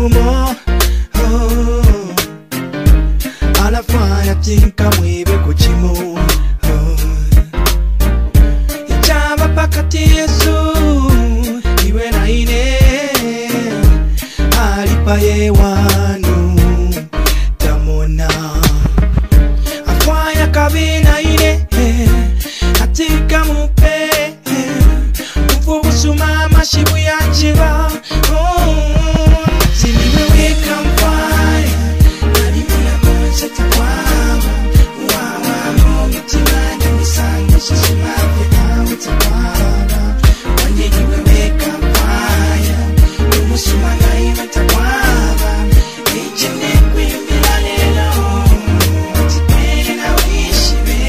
kumo alafanya tinka mwibe kuchimu Ichaba pakati Yesu iwe na ine alipaye wanu tamona afanya kabina ine atika mupe mfubusuma mashibu ya njiba siniwe weka mfaya nalimuna konseta kwaba wawa momitimani misango sisimape awetakwaba wanyeniwe weka mfaya umusuma ngaimeta kwaba ichene kwimbila lelo tipene na wishibe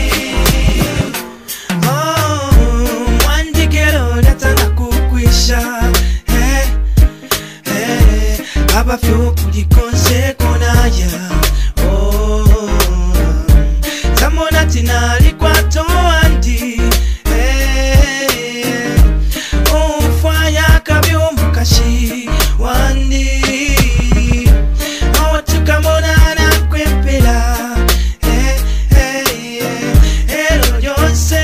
mwandikelo natana kukwisha abafyo kulikonse konaya zamona tinali kwato andi ufanya kabyo mukashi wandi awatukamona na kwempela ero lyonse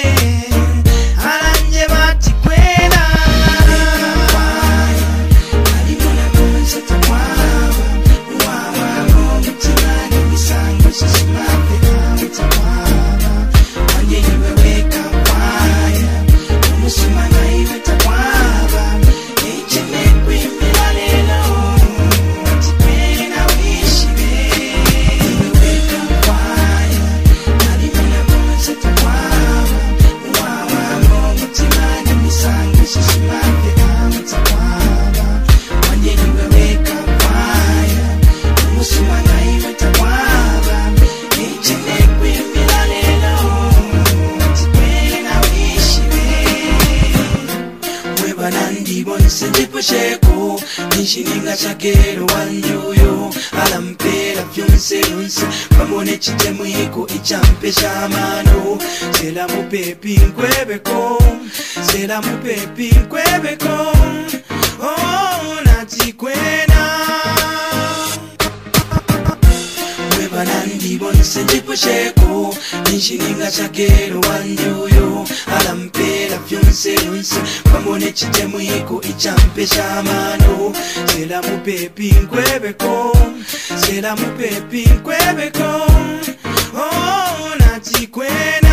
alanje bati kwena Senjipusheko nishininga chakero wanjuyo alampera fyonse yonse pamone chitemwiko ichampe shamano sela mupepi nkwebeko sela mupepi nkwebeko natikwena webanandi bonse njipusheko nishininga chakero wanjuyo alampera fyonse yonse pamone chitemwiko ichampe shamano sela mupepi nkwebeko sela mupepi nkwebeko natikwena